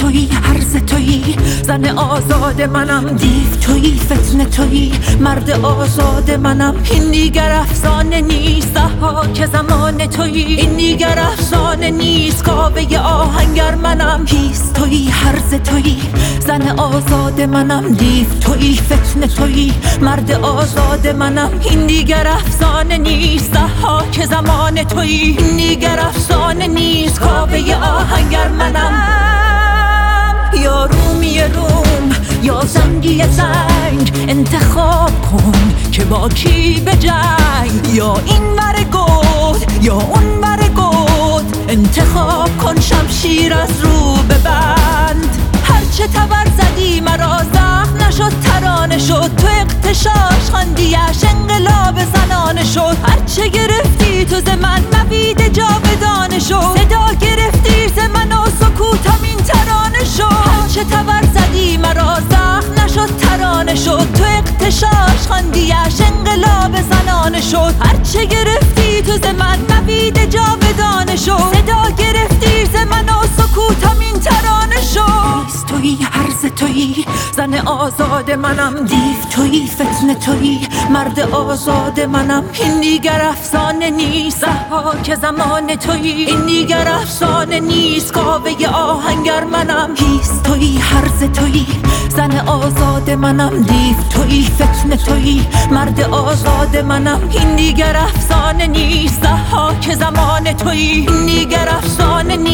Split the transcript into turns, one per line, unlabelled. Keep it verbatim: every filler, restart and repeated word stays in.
تویی، هرز تویی، زن آزاد منم. دیو تویی، فتنه تویی، مرد آزاد منم. این دیگر افسانه نیست، ضحاک زمان تویی. این دیگر افسانه نیست، کاوه آهنگر منم. هیس تویی، هرز تویی، زن آزاد منم. دیو تویی، فتنه تویی، مرد آزاد منم. این دیگر افسانه نیست، ضحاک زمان تویی. این دیگر افسانه نیست، کاوه آهنگر منم. یا رومی روم یا زنگی زنگ، انتخاب کن که با کی به جنگ. یا این ور گود یا اون ور گود، انتخاب کن شمشیر از رو ببند. هرچه تبر زدی مرا زخم نشد، ترانه شد. تو اغتشاش خواندیش انقلاب زنانه شد. هرچه گرفتی تو ز من نوید جاودانه شد. صدا گرفتی ز من و سکوتم این ترانه شد. هرچه تبر زدی مرا زخم نشد، ترانه شد. تو اغتشاش خواندیش انقلاب زنانه شد. هرچه گرفتی تو ز من نوید جاودانه شد. صدا گرفتی ز من و سکوتم این ترانه شد. تویی، هرز تویی، زن آزاد منم. دیو تویی، فتنه تویی، مرد آزاد منم. این دیگر افسانه نیست، ضحاک زمان تویی. این دیگر افسانه نیست، کاوه آهنگر منم. هیس تویی، هرز تویی، زن آزاد منم. دیو تویی، فتنه تویی، مرد آزاد منم. این دیگر افسانه نیست، ضحاک زمان تویی. این دیگر افسانه نیست.